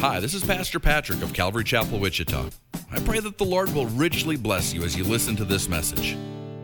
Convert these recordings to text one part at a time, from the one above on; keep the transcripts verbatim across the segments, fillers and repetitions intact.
Hi, this is Pastor Patrick of Calvary Chapel, Wichita. I pray that the Lord will richly bless you as you listen to this message.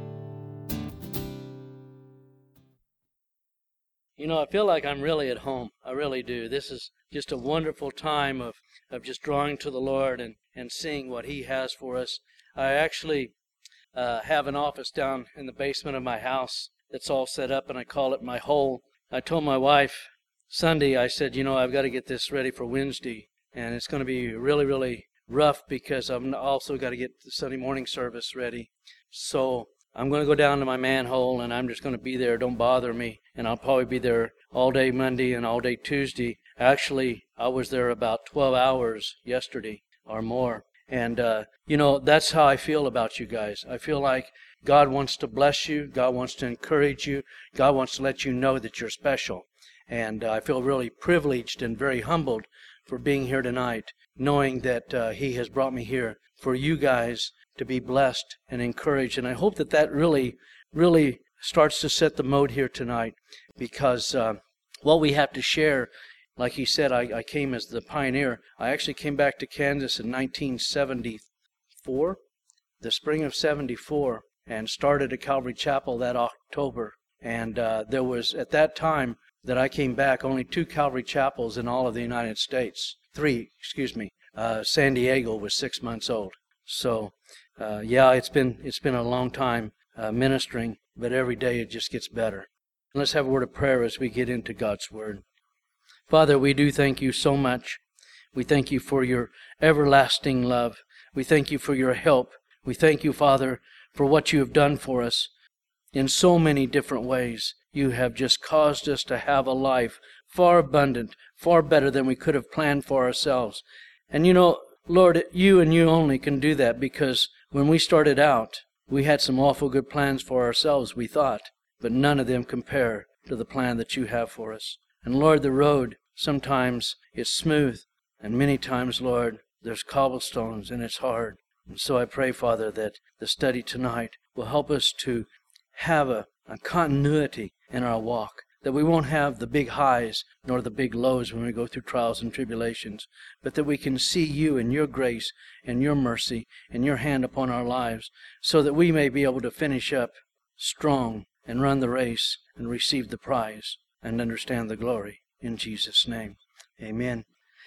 You know, I feel like I'm really at home. I really do. This is just a wonderful time of, of just drawing to the Lord and, and seeing what He has for us. I actually uh, have an office down in the basement of my house that's all set up, and I call it my hole. I told my wife Sunday, I said, you know, I've got to get this ready for Wednesday, and it's going to be really, really rough because I've also got to get the Sunday morning service ready. So I'm going to go down to my manhole, and I'm just going to be there. Don't bother me. And I'll probably be there all day Monday and all day Tuesday. Actually, I was there about twelve hours yesterday or more. And, uh, you know, that's how I feel about you guys. I feel like God wants to bless you. God wants to encourage you. God wants to let you know that you're special. And uh, I feel really privileged and very humbled for being here tonight, knowing that uh, He has brought me here for you guys to be blessed and encouraged. And I hope that that really, really starts to set the mode here tonight, because uh, what we have to share, like he said, I, I came as the pioneer. I actually came back to Kansas in nineteen seventy-four, the spring of seventy-four, and started at Calvary Chapel that October. And uh, there was, at that time that I came back, only two Calvary Chapels in all of the United States. Three, excuse me. Uh, San Diego was six months old. So, uh, yeah, it's been it's been a long time uh, ministering, but every day it just gets better. Let's have a word of prayer as we get into God's Word. Father, we do thank you so much. We thank you for your everlasting love. We thank you for your help. We thank you, Father, for what you have done for us in so many different ways. You have just caused us to have a life far abundant, far better than we could have planned for ourselves. And you know, Lord, you and you only can do that, because when we started out, we had some awful good plans for ourselves, we thought, but none of them compare to the plan that you have for us. And Lord, the road sometimes is smooth, and many times, Lord, there's cobblestones and it's hard. And so I pray, Father, that the study tonight will help us to have a, a continuity in our walk, that we won't have the big highs nor the big lows when we go through trials and tribulations, but that we can see you and your grace and your mercy and your hand upon our lives, so that we may be able to finish up strong and run the race and receive the prize and understand the glory. In Jesus' name, amen.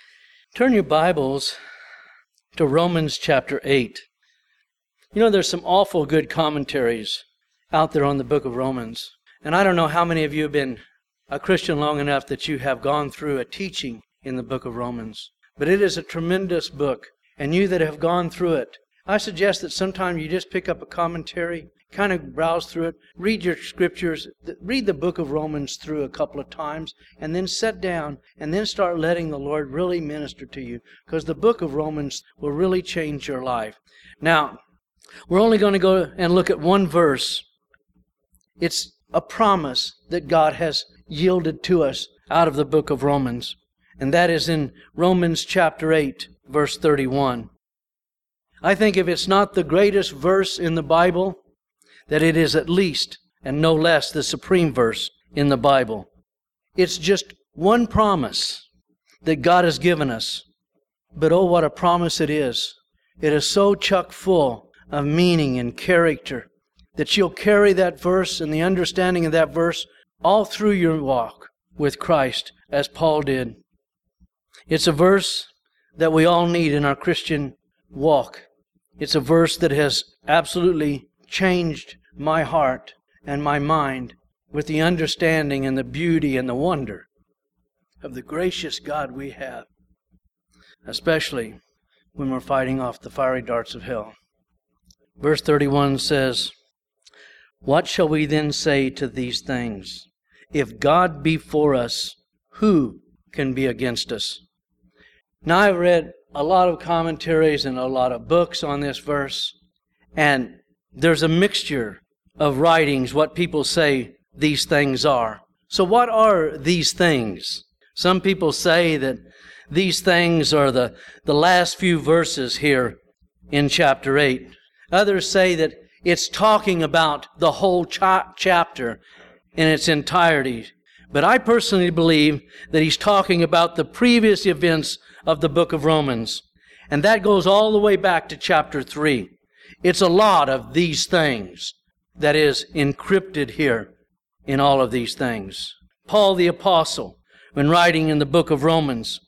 Turn your Bibles to Romans chapter eight. You know, there's some awful good commentaries out there on the book of Romans. And I don't know how many of you have been a Christian long enough that you have gone through a teaching in the book of Romans. But it is a tremendous book. And you that have gone through it, I suggest that sometime you just pick up a commentary, kind of browse through it, read your scriptures, read the book of Romans through a couple of times, and then sit down and then start letting the Lord really minister to you, because the book of Romans will really change your life. Now, we're only going to go and look at one verse. It's a promise that God has yielded to us out of the book of Romans. And that is in Romans chapter eight, verse thirty-one. I think if it's not the greatest verse in the Bible, that it is at least, and no less, the supreme verse in the Bible. It's just one promise that God has given us. But oh, what a promise it is. It is so chock full of meaning and character that you'll carry that verse and the understanding of that verse all through your walk with Christ, as Paul did. It's a verse that we all need in our Christian walk. It's a verse that has absolutely changed my heart and my mind with the understanding and the beauty and the wonder of the gracious God we have, especially when we're fighting off the fiery darts of hell. Verse thirty-one says, "What shall we then say to these things? If God be for us, who can be against us?" Now, I've read a lot of commentaries and a lot of books on this verse, and there's a mixture of writings, what people say these things are. So what are these things? Some people say that these things are the, the last few verses here in chapter eight. Others say that it's talking about the whole cha- chapter in its entirety. But I personally believe that he's talking about the previous events of the book of Romans. And that goes all the way back to chapter three. It's a lot of these things that is encrypted here in all of these things. Paul the Apostle, when writing in the book of Romans,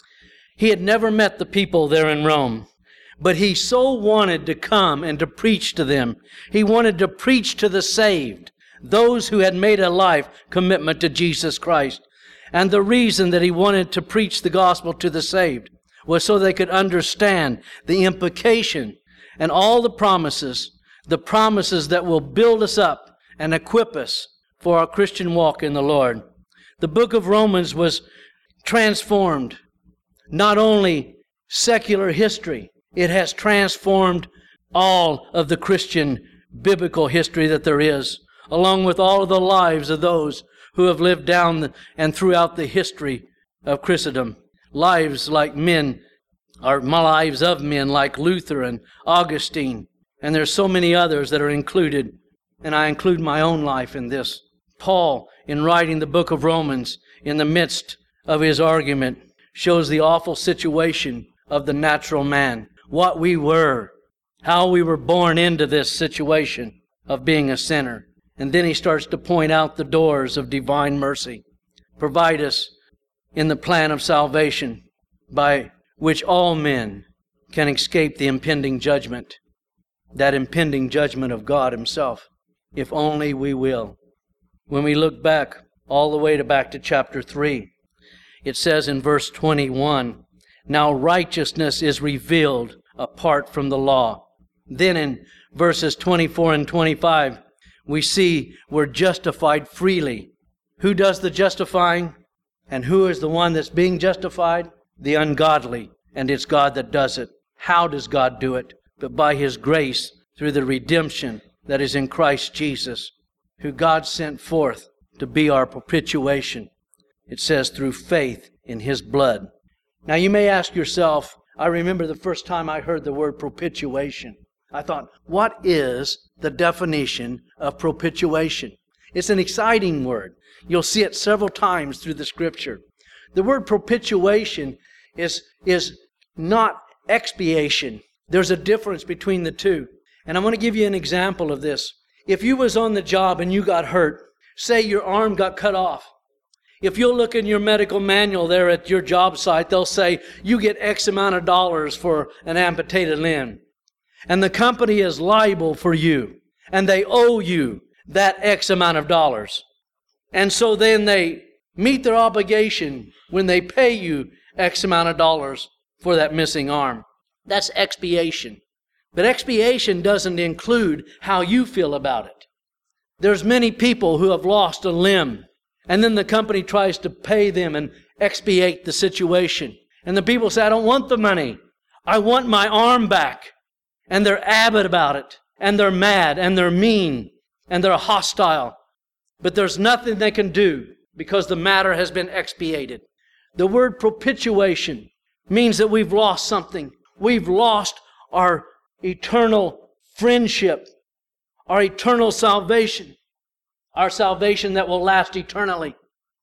he had never met the people there in Rome, but he so wanted to come and to preach to them. He wanted to preach to the saved, those who had made a life commitment to Jesus Christ. And the reason that he wanted to preach the gospel to the saved was so they could understand the implication and all the promises, the promises that will build us up and equip us for our Christian walk in the Lord. The book of Romans was transformed not only secular history, it has transformed all of the Christian biblical history that there is, along with all of the lives of those who have lived down the, and throughout the history of Christendom. Lives like men, or lives of men like Luther and Augustine, and there's so many others that are included, and I include my own life in this. Paul, in writing the book of Romans, in the midst of his argument, shows the awful situation of the natural man, what we were, how we were born into this situation of being a sinner. And then he starts to point out the doors of divine mercy, provide us in the plan of salvation by which all men can escape the impending judgment, that impending judgment of God himself, if only we will. When we look back, all the way to back to chapter three, it says in verse twenty-one, now righteousness is revealed apart from the law. Then in verses twenty-four and twenty-five, we see we're justified freely. Who does the justifying? And who is the one that's being justified? The ungodly. And it's God that does it. How does God do it? But by His grace through the redemption that is in Christ Jesus, who God sent forth to be our propitiation. It says through faith in His blood. Now you may ask yourself, I remember the first time I heard the word propitiation. I thought, what is the definition of propitiation? It's an exciting word. You'll see it several times through the Scripture. The word propitiation is, is not expiation. There's a difference between the two. And I'm going to give you an example of this. If you was on the job and you got hurt, say your arm got cut off. If you'll look in your medical manual there at your job site, they'll say you get X amount of dollars for an amputated limb. And the company is liable for you. And they owe you that X amount of dollars. And so then they meet their obligation when they pay you X amount of dollars for that missing arm. That's expiation. But expiation doesn't include how you feel about it. There's many people who have lost a limb, and then the company tries to pay them and expiate the situation. And the people say, I don't want the money. I want my arm back. And they're avid about it. And they're mad. And they're mean. And they're hostile. But there's nothing they can do because the matter has been expiated. The word propitiation means that we've lost something. We've lost our eternal friendship, our eternal salvation, our salvation that will last eternally.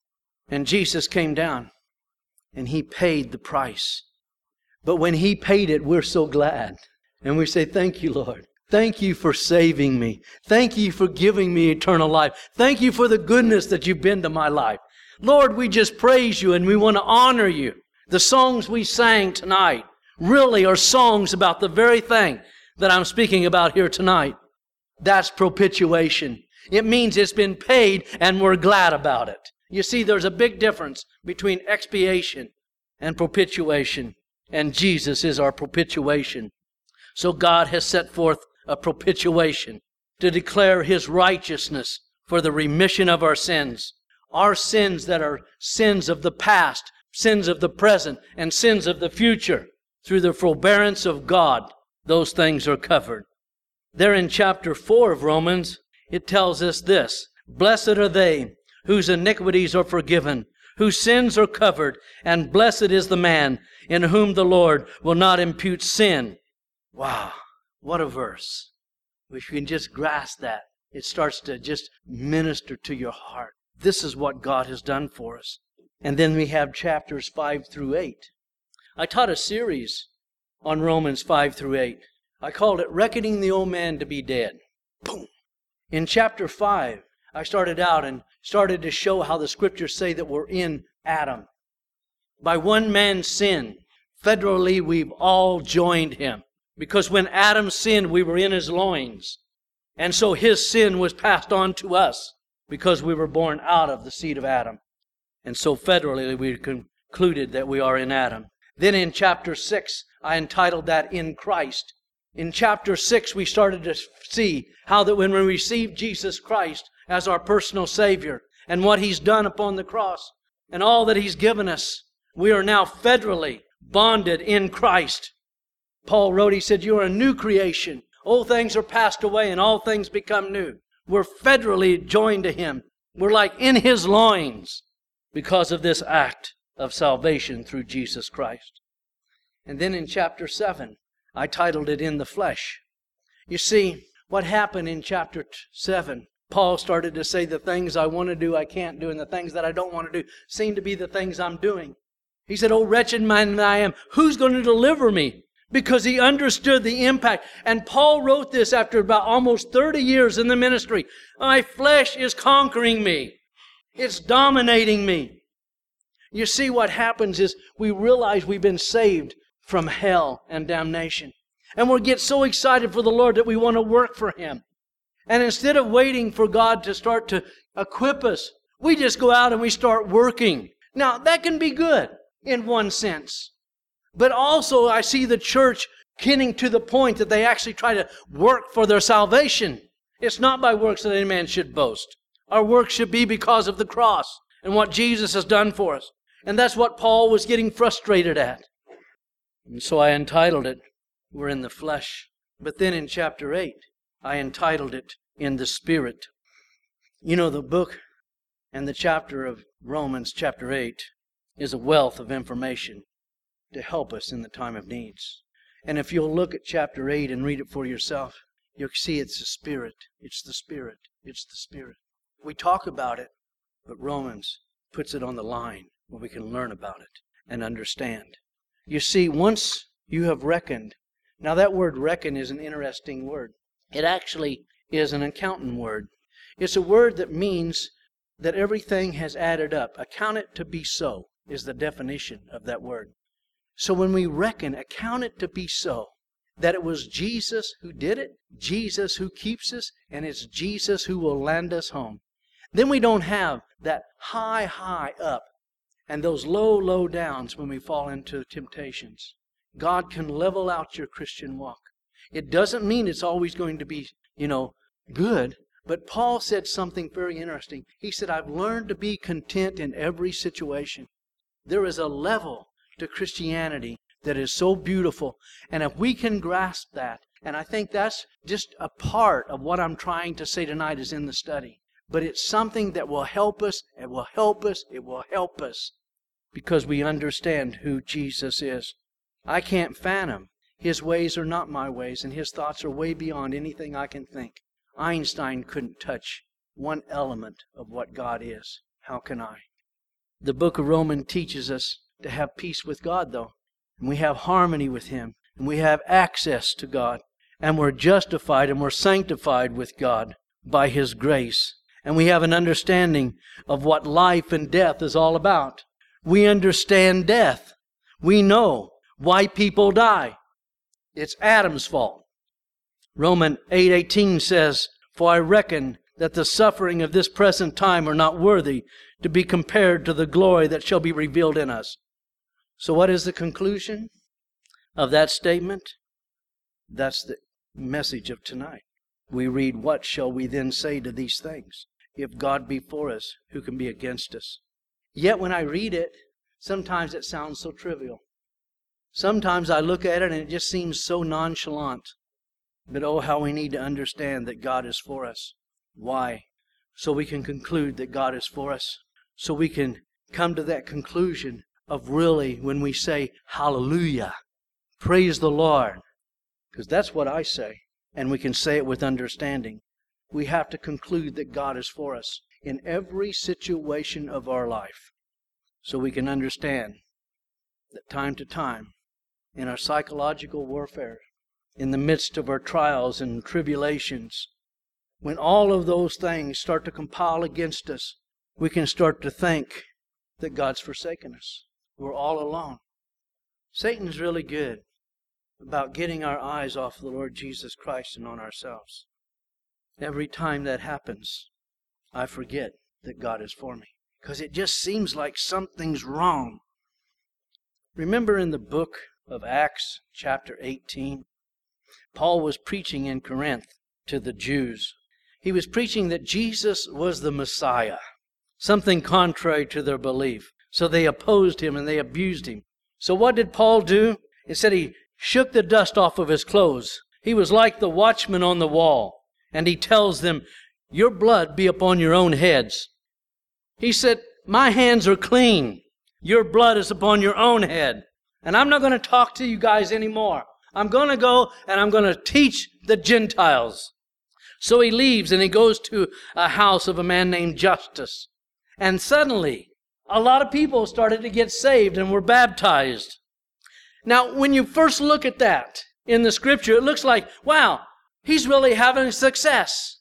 And Jesus came down and He paid the price. But when He paid it, we're so glad. And we say, thank you, Lord. Thank you for saving me. Thank you for giving me eternal life. Thank you for the goodness that you've been to my life. Lord, we just praise you and we want to honor you. The songs we sang tonight really are songs about the very thing that I'm speaking about here tonight. That's propitiation. It means it's been paid and we're glad about it. You see, there's a big difference between expiation and propitiation. And Jesus is our propitiation. So God has set forth a propitiation to declare His righteousness for the remission of our sins. Our sins that are sins of the past, sins of the present, and sins of the future. Through the forbearance of God, those things are covered. There in chapter four of Romans, it tells us this. Blessed are they whose iniquities are forgiven, whose sins are covered, and blessed is the man in whom the Lord will not impute sin. Wow, what a verse. If you can just grasp that, it starts to just minister to your heart. This is what God has done for us. And then we have chapters five through eight. I taught a series on Romans five through eight. I called it Reckoning the Old Man to be Dead. Boom. In chapter five, I started out and started to show how the Scriptures say that we're in Adam. By one man's sin, federally we've all joined him. Because when Adam sinned, we were in his loins. And so his sin was passed on to us because we were born out of the seed of Adam. And so federally we concluded that we are in Adam. Then in chapter six, I entitled that In Christ. In chapter six, we started to see how that when we receive Jesus Christ as our personal Savior and what He's done upon the cross and all that He's given us, we are now federally bonded in Christ. Paul wrote, he said, you are a new creation. Old things are passed away and all things become new. We're federally joined to Him. We're like in His loins because of this act of salvation through Jesus Christ. And then in chapter seven, I titled it In the Flesh. You see, what happened in chapter seven, Paul started to say the things I want to do I can't do, and the things that I don't want to do seem to be the things I'm doing. He said, oh, wretched man that I am, who's going to deliver me? Because he understood the impact. And Paul wrote this after about almost thirty years in the ministry. My flesh is conquering me. It's dominating me. You see, what happens is we realize we've been saved from hell and damnation. And we get so excited for the Lord that we want to work for Him. And instead of waiting for God to start to equip us, we just go out and we start working. Now, that can be good in one sense. But also I see the church getting to the point that they actually try to work for their salvation. It's not by works that any man should boast. Our work should be because of the cross and what Jesus has done for us. And that's what Paul was getting frustrated at. And so I entitled it, We're in the Flesh. But then in chapter eight, I entitled it, In the Spirit. You know, the book and the chapter of Romans, chapter eight, is a wealth of information to help us in the time of needs. And if you'll look at chapter eight and read it for yourself, you'll see it's the Spirit. It's the Spirit. It's the Spirit. We talk about it, but Romans puts it on the line where we can learn about it and understand. You see, once you have reckoned, now that word reckon is an interesting word. It actually is an accountant word. It's a word that means that everything has added up. Account it to be so is the definition of that word. So when we reckon, account it to be so, that it was Jesus who did it, Jesus who keeps us, and it's Jesus who will land us home. Then we don't have that high, high up and those low, low downs when we fall into temptations. God can level out your Christian walk. It doesn't mean it's always going to be, you know, good. But Paul said something very interesting. He said, I've learned to be content in every situation. There is a level to Christianity that is so beautiful. And if we can grasp that, and I think that's just a part of what I'm trying to say tonight is in the study. But it's something that will help us, it will help us, it will help us. Because we understand who Jesus is. I can't fathom. His ways are not my ways, and His thoughts are way beyond anything I can think. Einstein couldn't touch one element of what God is. How can I? The book of Romans teaches us to have peace with God, though. And we have harmony with Him. And we have access to God. And we're justified and we're sanctified with God by His grace. And we have an understanding of what life and death is all about. We understand death. We know why people die. It's Adam's fault. Romans eight eighteen says, For I reckon that the suffering of this present time are not worthy to be compared to the glory that shall be revealed in us. So what is the conclusion of that statement? That's the message of tonight. We read, what shall we then say to these things? If God be for us, who can be against us? Yet when I read it, sometimes it sounds so trivial. Sometimes I look at it and it just seems so nonchalant. But oh, how we need to understand that God is for us. Why? So we can conclude that God is for us. So we can come to that conclusion of really when we say, hallelujah, praise the Lord. Because that's what I say. And we can say it with understanding. We have to conclude that God is for us. in every situation of our life, so we can understand that time to time, in our psychological warfare, in the midst of our trials and tribulations, when all of those things start to compile against us, we can start to think that God's forsaken us. We're all alone. Satan's really good about getting our eyes off the Lord Jesus Christ and on ourselves. Every time that happens, I forget that God is for me, because it just seems like something's wrong. Remember in the book of Acts, chapter eighteen, Paul was preaching in Corinth to the Jews. He was preaching that Jesus was the Messiah, something contrary to their belief. So they opposed him and they abused him. So what did Paul do? It said he shook the dust off of his clothes. He was like the watchman on the wall. And he tells them, your blood be upon your own heads. He said, my hands are clean. Your blood is upon your own head. And I'm not going to talk to you guys anymore. I'm going to go and I'm going to teach the Gentiles. So he leaves and he goes to a house of a man named Justus. And suddenly, a lot of people started to get saved and were baptized. Now, when you first look at that in the scripture, it looks like, wow, he's really having success.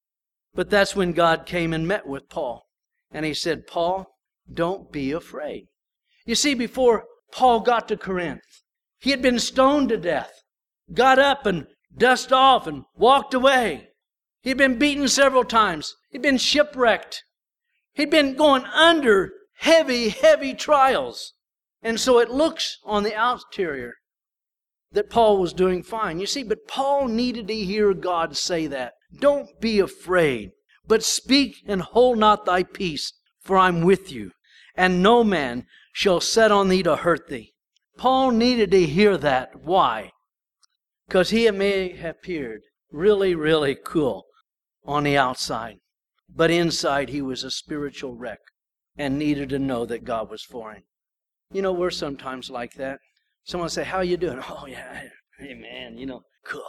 But that's when God came and met with Paul. And he said, Paul, don't be afraid. You see, before Paul got to Corinth, he had been stoned to death, got up and dusted off and walked away. He'd been beaten several times. He'd been shipwrecked. He'd been going under heavy, heavy trials. And so it looks on the exterior that Paul was doing fine. You see, but Paul needed to hear God say that. Don't be afraid, but speak and hold not thy peace, for I'm with you, and no man shall set on thee to hurt thee. Paul needed to hear that. Why? Because he may have appeared really, really cool on the outside, but inside he was a spiritual wreck and needed to know that God was for him. You know, we're sometimes like that. Someone say, how you doing? Oh, yeah, hey, man, you know, cool.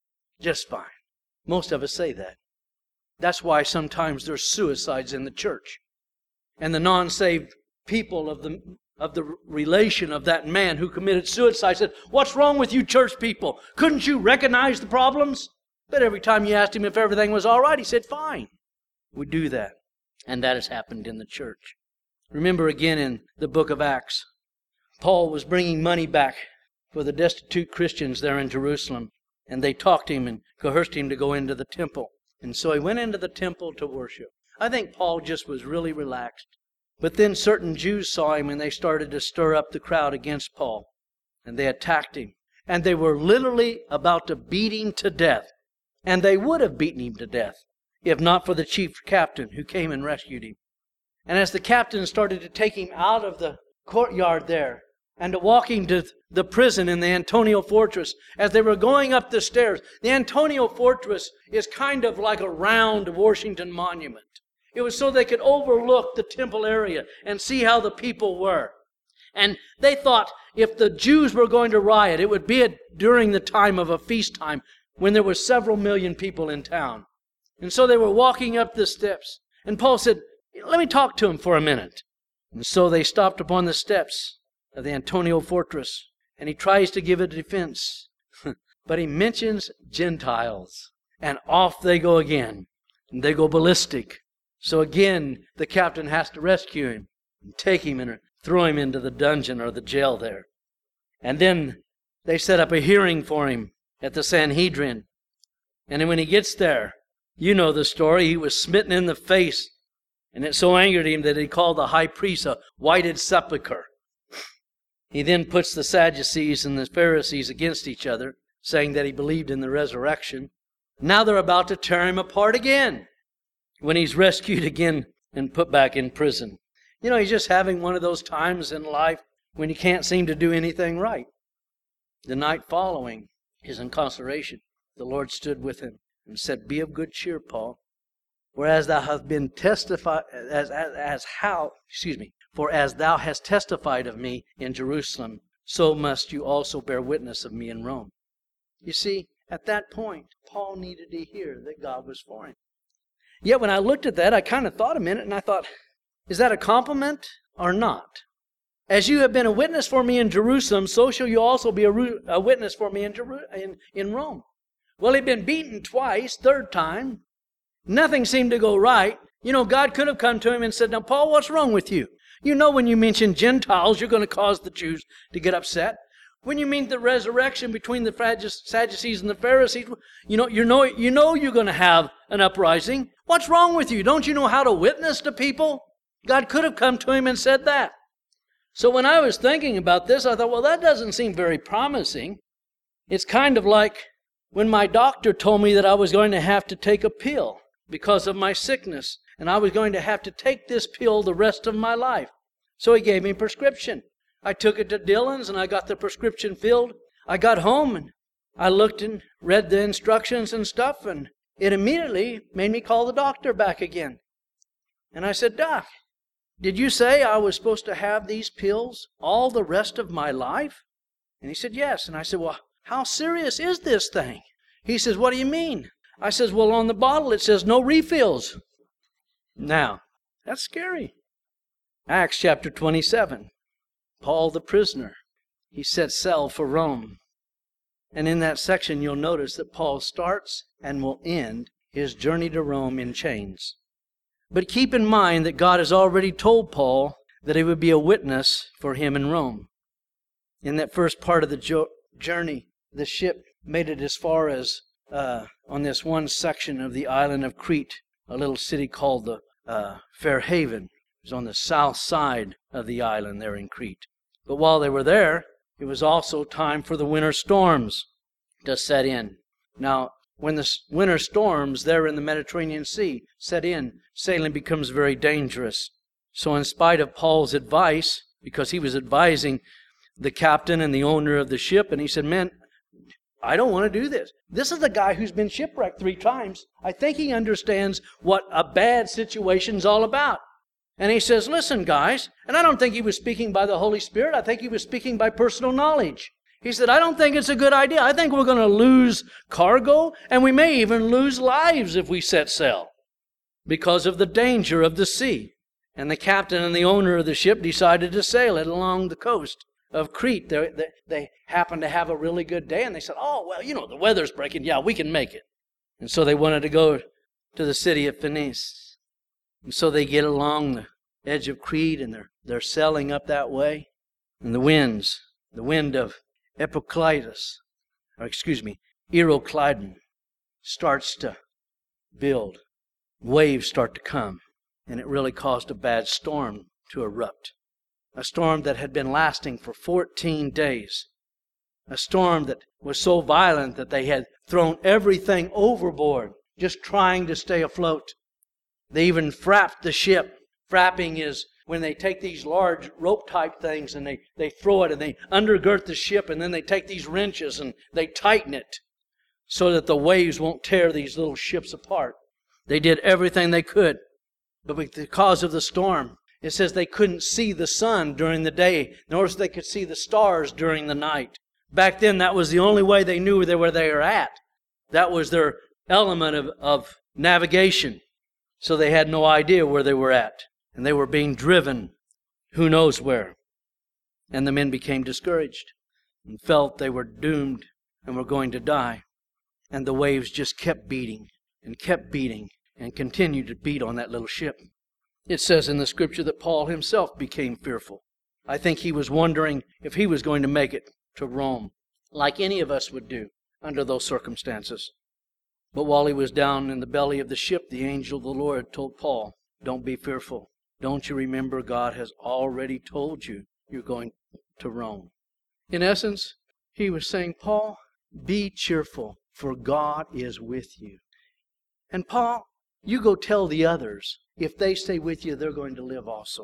Just fine. Most of us say that. That's why sometimes there's suicides in the church. And the non-saved people of the of the relation of that man who committed suicide said, what's wrong with you church people? Couldn't you recognize the problems? But every time you asked him if everything was all right, he said, fine. We do that. And that has happened in the church. Remember again in the book of Acts, Paul was bringing money back for the destitute Christians there in Jerusalem. And they talked him and coerced him to go into the temple. And so he went into the temple to worship. I think Paul just was really relaxed. But then certain Jews saw him and they started to stir up the crowd against Paul. And they attacked him. And they were literally about to beat him to death. And they would have beaten him to death if not for the chief captain who came and rescued him. And as the captain started to take him out of the courtyard there and to walk him to the prison in the Antonia Fortress, as they were going up the stairs, the Antonia Fortress is kind of like a round Washington Monument. It was so they could overlook the temple area and see how the people were. And they thought if the Jews were going to riot, it would be a, during the time of a feast time when there were several million people in town. And so they were walking up the steps. And Paul said, let me talk to him for a minute. And so they stopped upon the steps of the Antonia Fortress. And he tries to give a defense. But he mentions Gentiles. And off they go again. And they go ballistic. So again, the captain has to rescue him. And take him and throw him into the dungeon or the jail there. And then they set up a hearing for him at the Sanhedrin. And then when he gets there, you know the story. He was smitten in the face. And it so angered him that he called the high priest a whited sepulchre. He then puts the Sadducees and the Pharisees against each other, saying that he believed in the resurrection. Now they're about to tear him apart again when he's rescued again and put back in prison. You know, he's just having one of those times in life when he can't seem to do anything right. The night following his incarceration, the Lord stood with him and said, be of good cheer, Paul. For as thou hast been testified, as, as, as how, excuse me, for as thou hast testified of me in Jerusalem, so must you also bear witness of me in Rome. You see, at that point, Paul needed to hear that God was for him. Yet when I looked at that, I kind of thought a minute, and I thought, is that a compliment or not? As you have been a witness for me in Jerusalem, so shall you also be a, a witness for me in, Jeru- in, in Rome. Well, he'd been beaten twice, third time. Nothing seemed to go right. You know, God could have come to him and said, now, Paul, what's wrong with you? You know, when you mention Gentiles, you're going to cause the Jews to get upset. When you mean the resurrection between the Sadducees and the Pharisees, you know, you know, you know you're going to have an uprising. What's wrong with you? Don't you know how to witness to people? God could have come to him and said that. So when I was thinking about this, I thought, well, that doesn't seem very promising. It's kind of like when my doctor told me that I was going to have to take a pill because of my sickness, and I was going to have to take this pill the rest of my life. So he gave me a prescription. I took it to Dillon's, and I got the prescription filled. I got home, and I looked and read the instructions and stuff, and it immediately made me call the doctor back again. And I said, Doc, did you say I was supposed to have these pills all the rest of my life? And he said, yes. And I said, well, how serious is this thing? He says, what do you mean? I says, well, on the bottle it says no refills. Now, that's scary. Acts chapter twenty-seven. Paul the prisoner. He set sail for Rome. And in that section you'll notice that Paul starts and will end his journey to Rome in chains. But keep in mind that God has already told Paul that he would be a witness for him in Rome. In that first part of the jo- journey, the ship made it as far as uh, on this one section of the island of Crete, a little city called the uh, Fair Haven. It was on the south side of the island there in Crete. But while they were there, it was also time for the winter storms to set in. Now, when the winter storms there in the Mediterranean Sea set in, sailing becomes very dangerous. So in spite of Paul's advice, because he was advising the captain and the owner of the ship, and he said, man, I don't want to do this. This is the guy who's been shipwrecked three times. I think he understands what a bad situation's all about. And he says, listen, guys, and I don't think he was speaking by the Holy Spirit. I think he was speaking by personal knowledge. He said, I don't think it's a good idea. I think we're going to lose cargo, and we may even lose lives if we set sail because of the danger of the sea. And the captain and the owner of the ship decided to sail it along the coast of Crete. They, they, they happened to have a really good day, and they said, oh, well, you know, the weather's breaking. Yeah, we can make it. And so they wanted to go to the city of Phoenice. And so they get along the edge of Crete, and they're, they're sailing up that way. And the winds, the wind of Epiclitus, or excuse me, Euroclydon, starts to build. Waves start to come, and it really caused a bad storm to erupt. A storm that had been lasting for fourteen days. A storm that was so violent that they had thrown everything overboard, just trying to stay afloat. They even frapped the ship. Frapping is when they take these large rope-type things and they, they throw it and they undergird the ship, and then they take these wrenches and they tighten it so that the waves won't tear these little ships apart. They did everything they could. But because of the storm, it says they couldn't see the sun during the day, nor they could see the stars during the night. Back then, that was the only way they knew where they were at. That was their element of, of navigation. So they had no idea where they were at. And they were being driven who knows where. And the men became discouraged and felt they were doomed and were going to die. And the waves just kept beating and kept beating and continued to beat on that little ship. It says in the scripture that Paul himself became fearful. I think he was wondering if he was going to make it to Rome, like any of us would do under those circumstances. But while he was down in the belly of the ship, the angel of the Lord told Paul, don't be fearful. Don't you remember God has already told you you're going to Rome? In essence, he was saying, Paul, be cheerful, for God is with you. And Paul, you go tell the others, if they stay with you, they're going to live also.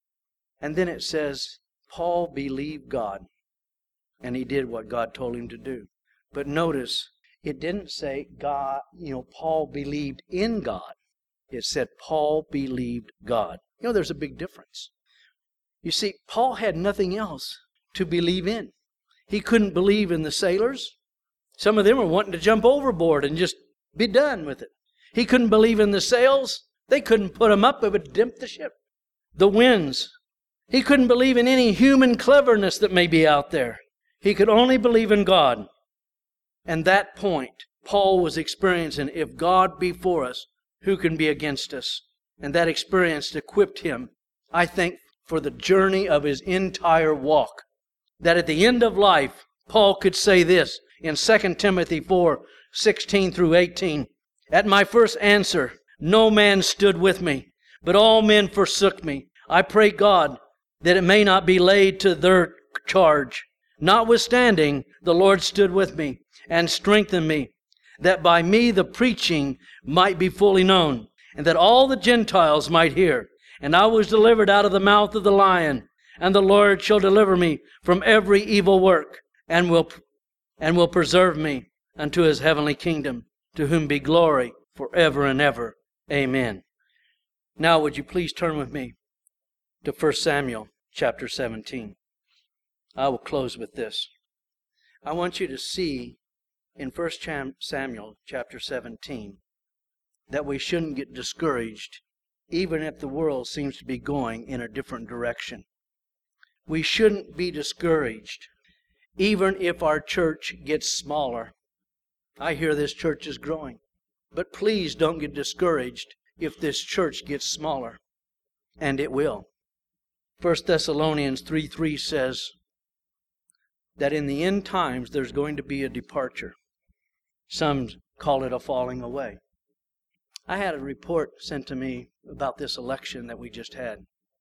And then it says, Paul believed God, and he did what God told him to do. But notice, it didn't say God, you know, Paul believed in God. It said Paul believed God. You know, there's a big difference. You see, Paul had nothing else to believe in. He couldn't believe in the sailors. Some of them were wanting to jump overboard and just be done with it. He couldn't believe in the sails. They couldn't put them up. It would dimp the ship. The winds. He couldn't believe in any human cleverness that may be out there. He could only believe in God. And that point, Paul was experiencing, if God be for us, who can be against us? And that experience equipped him, I think, for the journey of his entire walk. That at the end of life, Paul could say this in Second Timothy four, sixteen through eighteen. At my first answer, no man stood with me, but all men forsook me. I pray God that it may not be laid to their charge. Notwithstanding, the Lord stood with me and strengthened me, that by me the preaching might be fully known, and that all the Gentiles might hear. And I was delivered out of the mouth of the lion, and the Lord shall deliver me from every evil work, and will and will preserve me unto his heavenly kingdom, to whom be glory forever and ever. Amen. Now would you please turn with me to First Samuel chapter seventeen. I will close with this. I want you to see in First Samuel chapter seventeen that we shouldn't get discouraged even if the world seems to be going in a different direction. We shouldn't be discouraged even if our church gets smaller. I hear this church is growing, but please don't get discouraged if this church gets smaller, and it will. First Thessalonians three three says that in the end times there's going to be a departure. Some call it a falling away. I had a report sent to me about this election that we just had.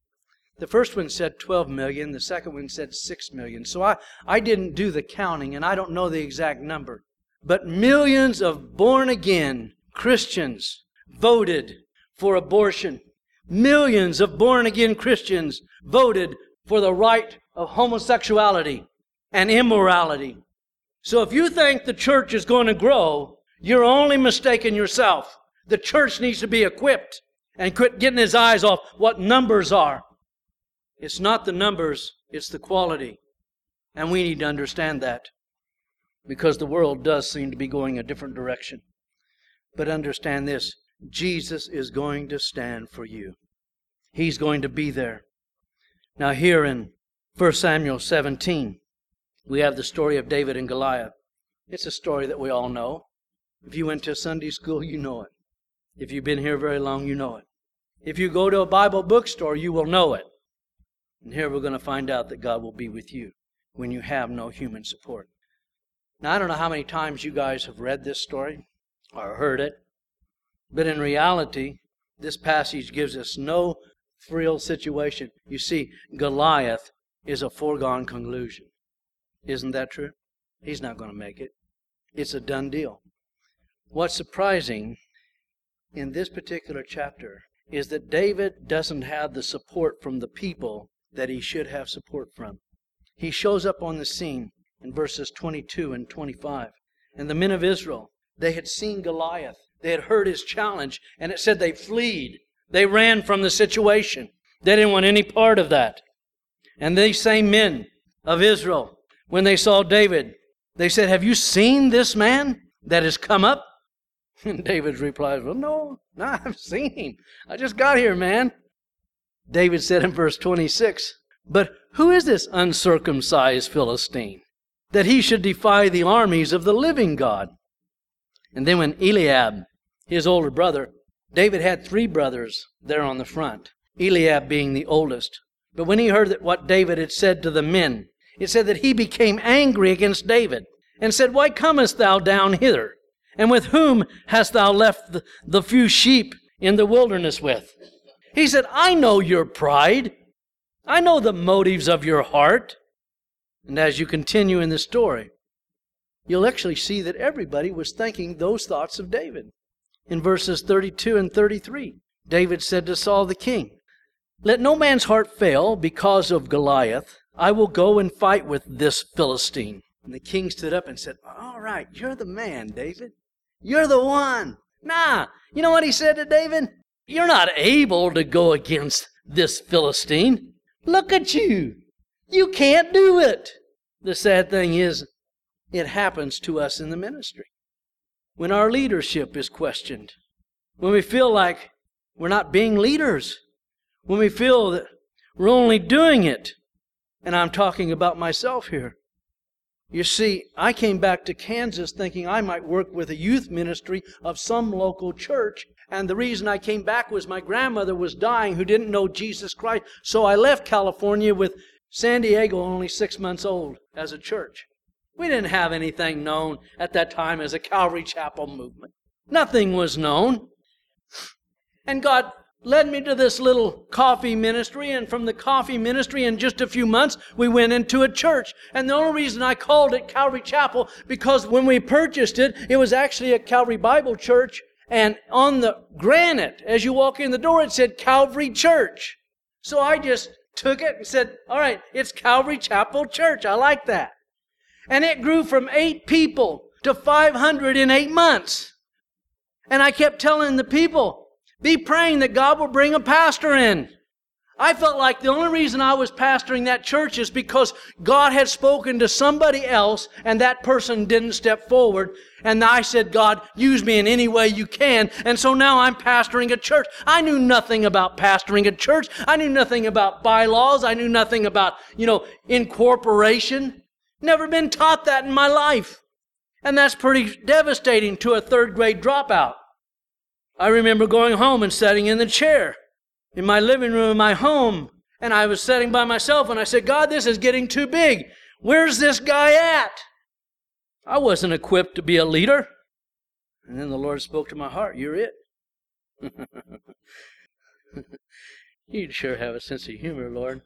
The first one said twelve million, the second one said six million. So I, I didn't do the counting, and I don't know the exact number. But millions of born-again Christians voted for abortion. Millions of born-again Christians voted for the right of homosexuality and immorality. So if you think the church is going to grow, you're only mistaking yourself. The church needs to be equipped and quit getting his eyes off what numbers are. It's not the numbers, it's the quality. And we need to understand that, because the world does seem to be going a different direction. But understand this, Jesus is going to stand for you. He's going to be there. Now here in First Samuel seventeen, we have the story of David and Goliath. It's a story that we all know. If you went to Sunday school, you know it. If you've been here very long, you know it. If you go to a Bible bookstore, you will know it. And here we're going to find out that God will be with you when you have no human support. Now, I don't know how many times you guys have read this story or heard it, but in reality, this passage gives us no real situation. You see, Goliath is a foregone conclusion. Isn't that true? He's not going to make it. It's a done deal. What's surprising in this particular chapter is that David doesn't have the support from the people that he should have support from. He shows up on the scene in verses twenty-two and twenty-five. And the men of Israel, they had seen Goliath. They had heard his challenge, and it said they fled. They ran from the situation. They didn't want any part of that. And these same men of Israel, when they saw David, they said, "Have you seen this man that has come up?" And David replies, "Well, no, no, I haven't seen him. I just got here, man." David said in verse twenty-six, "But who is this uncircumcised Philistine, that he should defy the armies of the living God?" And then when Eliab, his older brother, David had three brothers there on the front, Eliab being the oldest. But when he heard that what David had said to the men, it said that he became angry against David and said, "Why comest thou down hither? And with whom hast thou left the, the few sheep in the wilderness with?" He said, "I know your pride. I know the motives of your heart." And as you continue in the story, you'll actually see that everybody was thinking those thoughts of David. In verses thirty-two and thirty-three, David said to Saul the king, "Let no man's heart fail because of Goliath. I will go and fight with this Philistine." And the king stood up and said, "All right, you're the man, David. You're the one." Nah, you know what he said to David? "You're not able to go against this Philistine. Look at you. You can't do it." The sad thing is, it happens to us in the ministry. When our leadership is questioned, when we feel like we're not being leaders, when we feel that we're only doing it. And I'm talking about myself here. You see, I came back to Kansas thinking I might work with a youth ministry of some local church. And the reason I came back was my grandmother was dying who didn't know Jesus Christ. So I left California with San Diego only six months old as a church. We didn't have anything known at that time as a Calvary Chapel movement. Nothing was known. And God led me to this little coffee ministry, and from the coffee ministry in just a few months, we went into a church. And the only reason I called it Calvary Chapel, because when we purchased it, it was actually a Calvary Bible Church, and on the granite, as you walk in the door, it said Calvary Church. So I just took it and said, all right, it's Calvary Chapel Church. I like that. And it grew from eight people to five hundred in eight months. And I kept telling the people, be praying that God will bring a pastor in. I felt like the only reason I was pastoring that church is because God had spoken to somebody else and that person didn't step forward. And I said, God, use me in any way you can. And so now I'm pastoring a church. I knew nothing about pastoring a church. I knew nothing about bylaws. I knew nothing about, you know, incorporation. Never been taught that in my life. And that's pretty devastating to a third grade dropout. I remember going home and sitting in the chair in my living room in my home. And I was sitting by myself and I said, God, this is getting too big. Where's this guy at? I wasn't equipped to be a leader. And then the Lord spoke to my heart, you're it. You'd sure have a sense of humor, Lord.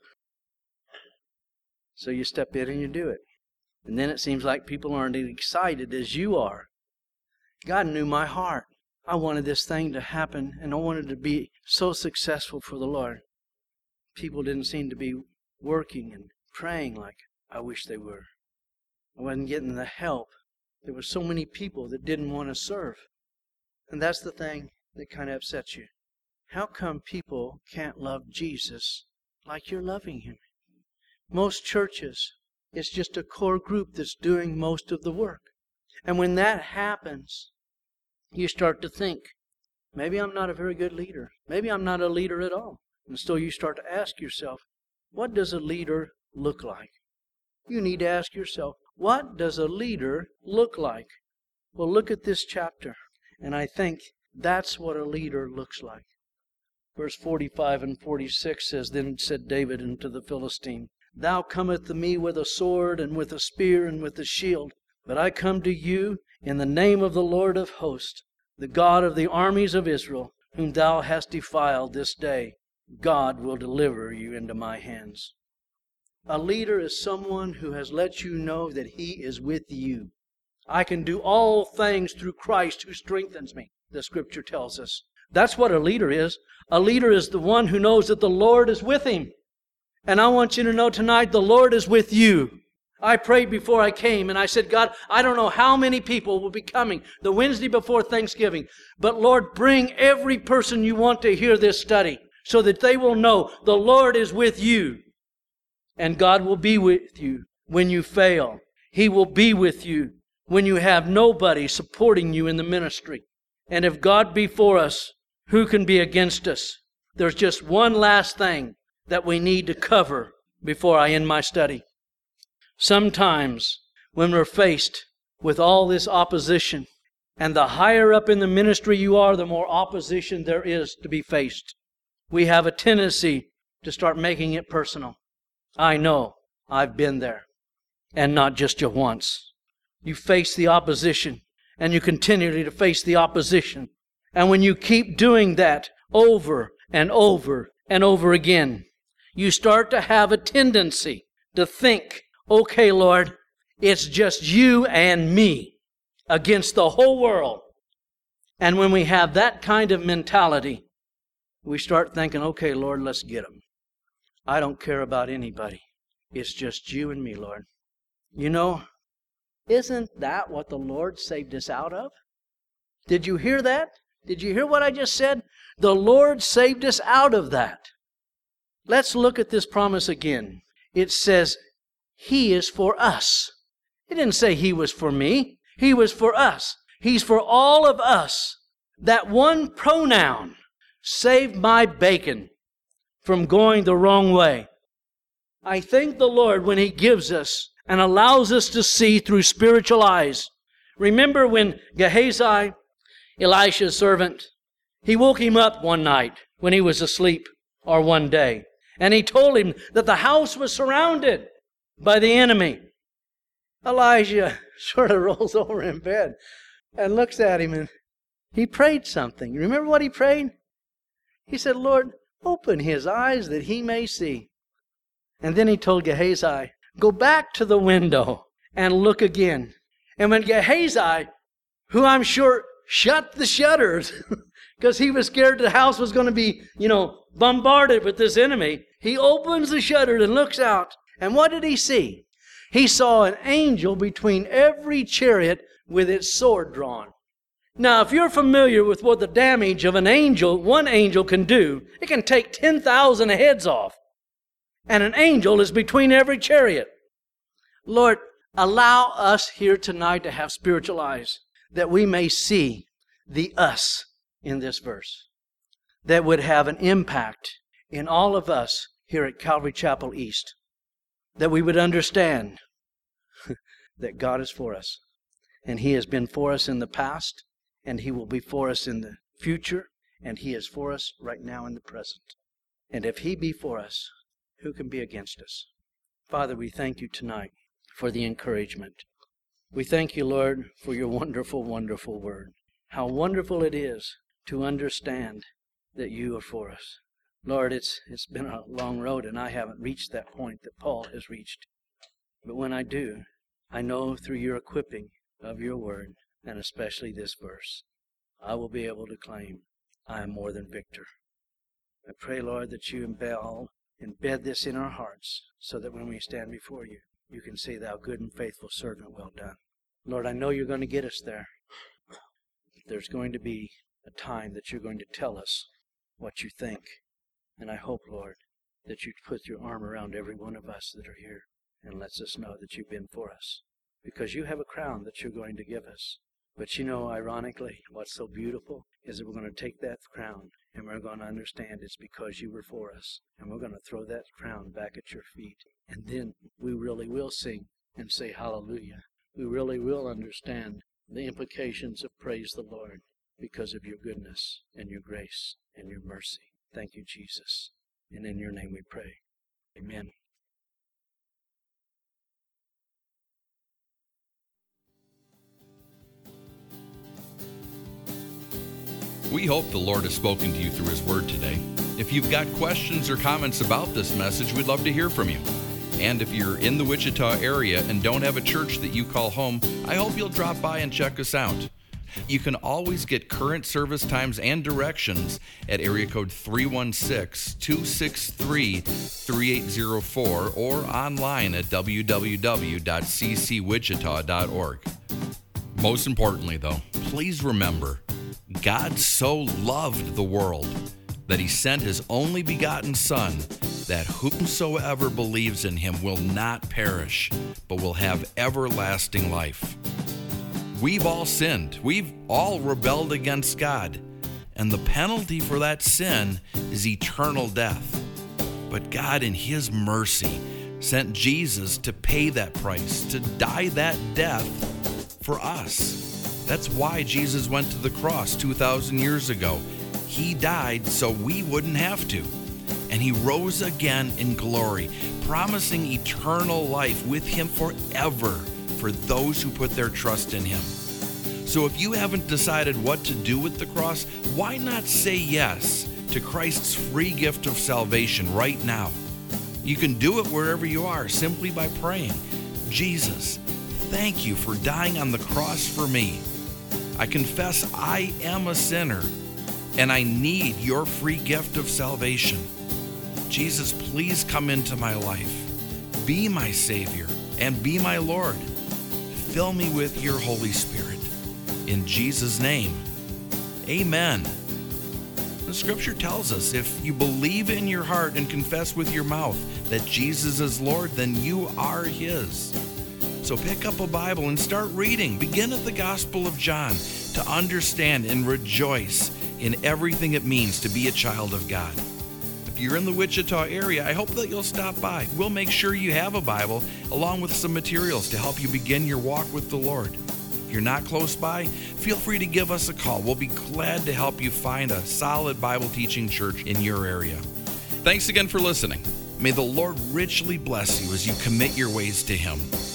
So you step in and you do it. And then it seems like people aren't as excited as you are. God knew my heart. I wanted this thing to happen, and I wanted to be so successful for the Lord. People didn't seem to be working and praying like I wish they were. I wasn't getting the help. There were so many people that didn't want to serve. And that's the thing that kind of upsets you. How come people can't love Jesus like you're loving Him? Most churches, it's just a core group that's doing most of the work. And when that happens, you start to think, maybe I'm not a very good leader. Maybe I'm not a leader at all. And so you start to ask yourself, what does a leader look like? You need to ask yourself, what does a leader look like? Well, look at this chapter, and I think that's what a leader looks like. Verse forty-five and forty-six says, Then said David unto the Philistine, Thou comest to me with a sword, and with a spear, and with a shield. But I come to you in the name of the Lord of hosts, the God of the armies of Israel, whom thou hast defiled this day. God will deliver you into my hands. A leader is someone who has let you know that He is with you. I can do all things through Christ who strengthens me, the Scripture tells us. That's what a leader is. A leader is the one who knows that the Lord is with him. And I want you to know tonight, the Lord is with you. I prayed before I came and I said, God, I don't know how many people will be coming the Wednesday before Thanksgiving, but Lord, bring every person you want to hear this study so that they will know the Lord is with you. And God will be with you when you fail. He will be with you when you have nobody supporting you in the ministry. And if God be for us, who can be against us? There's just one last thing that we need to cover before I end my study. Sometimes when we're faced with all this opposition, and the higher up in the ministry you are, the more opposition there is to be faced, we have a tendency to start making it personal. I know, I've been there, and not just you once. You face the opposition, and you continually to face the opposition. And when you keep doing that over and over and over again, you start to have a tendency to think, okay, Lord, it's just you and me against the whole world. And when we have that kind of mentality, we start thinking, okay, Lord, let's get them. I don't care about anybody. It's just you and me, Lord. You know, isn't that what the Lord saved us out of? Did you hear that? Did you hear what I just said? The Lord saved us out of that. Let's look at this promise again. It says, He is for us. It didn't say He was for me. He was for us. He's for all of us. That one pronoun saved my bacon from going the wrong way. I thank the Lord when He gives us and allows us to see through spiritual eyes. Remember when Gehazi, Elisha's servant, he woke him up one night when he was asleep, or one day, and he told him that the house was surrounded by the enemy. Elijah sort of rolls over in bed and looks at him, and he prayed something. Remember what he prayed? He said, Lord, open his eyes that he may see. And then he told Gehazi, go back to the window and look again. And when Gehazi, who I'm sure shut the shutters because he was scared the house was going to be, you know, bombarded with this enemy, he opens the shutters and looks out. And what did he see? He saw an angel between every chariot with its sword drawn. Now, if you're familiar with what the damage of an angel, one angel can do, it can take ten thousand heads off. And an angel is between every chariot. Lord, allow us here tonight to have spiritual eyes, that we may see the us in this verse, that would have an impact in all of us here at Calvary Chapel East, that we would understand that God is for us, and He has been for us in the past, and He will be for us in the future, and He is for us right now in the present. And if He be for us, who can be against us? Father, we thank You tonight for the encouragement. We thank You, Lord, for Your wonderful, wonderful word. How wonderful it is to understand that You are for us. Lord, it's it's been a long road, and I haven't reached that point that Paul has reached. But when I do, I know through Your equipping of Your word, and especially this verse, I will be able to claim I am more than victor. I pray, Lord, that You embed, embed this in our hearts, so that when we stand before You, You can say, Thou good and faithful servant, well done. Lord, I know You're going to get us there. There's going to be a time that You're going to tell us what You think. And I hope, Lord, that You put Your arm around every one of us that are here and lets us know that You've been for us. Because You have a crown that You're going to give us. But you know, ironically, what's so beautiful is that we're going to take that crown and we're going to understand it's because You were for us. And we're going to throw that crown back at Your feet. And then we really will sing and say hallelujah. We really will understand the implications of praise the Lord because of Your goodness and Your grace and Your mercy. Thank You, Jesus. And in Your name we pray. Amen. We hope the Lord has spoken to you through His Word today. If you've got questions or comments about this message, we'd love to hear from you. And if you're in the Wichita area and don't have a church that you call home, I hope you'll drop by and check us out. You can always get current service times and directions at area code three one six, two six three, three eight zero four or online at w w w dot c c wichita dot org. Most importantly, though, please remember, God so loved the world that He sent His only begotten Son, that whomsoever believes in Him will not perish, but will have everlasting life. We've all sinned. We've all rebelled against God. And the penalty for that sin is eternal death. But God, in His mercy, sent Jesus to pay that price, to die that death for us. That's why Jesus went to the cross two thousand years ago. He died so we wouldn't have to. And He rose again in glory, promising eternal life with Him forever for those who put their trust in Him. So if you haven't decided what to do with the cross, why not say yes to Christ's free gift of salvation right now? You can do it wherever you are simply by praying, Jesus, thank You for dying on the cross for me. I confess I am a sinner and I need Your free gift of salvation. Jesus, please come into my life. Be my Savior and be my Lord. Fill me with Your Holy Spirit. In Jesus' name, amen. The Scripture tells us if you believe in your heart and confess with your mouth that Jesus is Lord, then you are His. So pick up a Bible and start reading. Begin at the Gospel of John. to understand and rejoice in everything it means to be a child of God. If you're in the Wichita area, I hope that you'll stop by. We'll make sure you have a Bible along with some materials to help you begin your walk with the Lord. If you're not close by, feel free to give us a call. We'll be glad to help you find a solid Bible teaching church in your area. Thanks again for listening. May the Lord richly bless you as you commit your ways to Him.